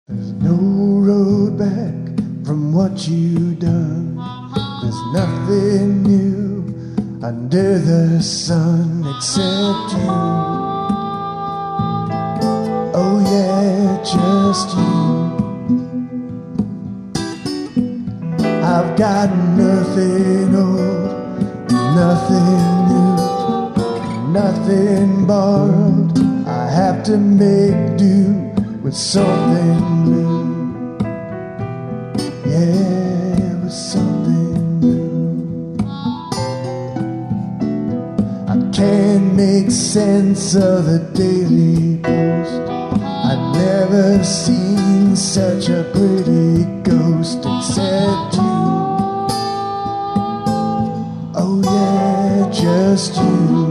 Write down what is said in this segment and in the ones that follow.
There's no road back from what you've done. There's nothing new under the sun except you. Oh yeah, just you. I've got nothing old, nothing new, nothing borrowed. I have to make do with something blue. Yeah, with something blue. I can't make sense of the Daily Post. I've never seen such a pretty ghost except you. Oh yeah, just you.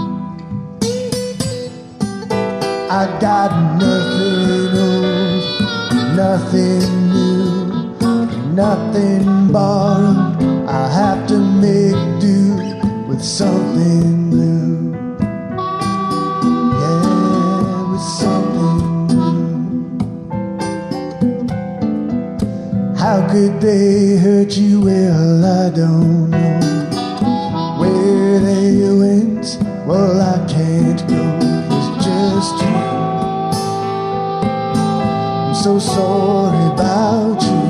I got nothing old, nothing new, nothing borrowed. I have to make do with something blue. Yeah, with something blue. How could they hurt you? Well, I don't know. Where they went, well, I can't go. It's just you. I'm so sorry about you.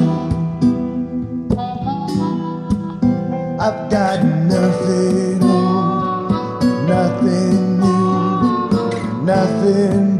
I've got nothing old, nothing new, nothing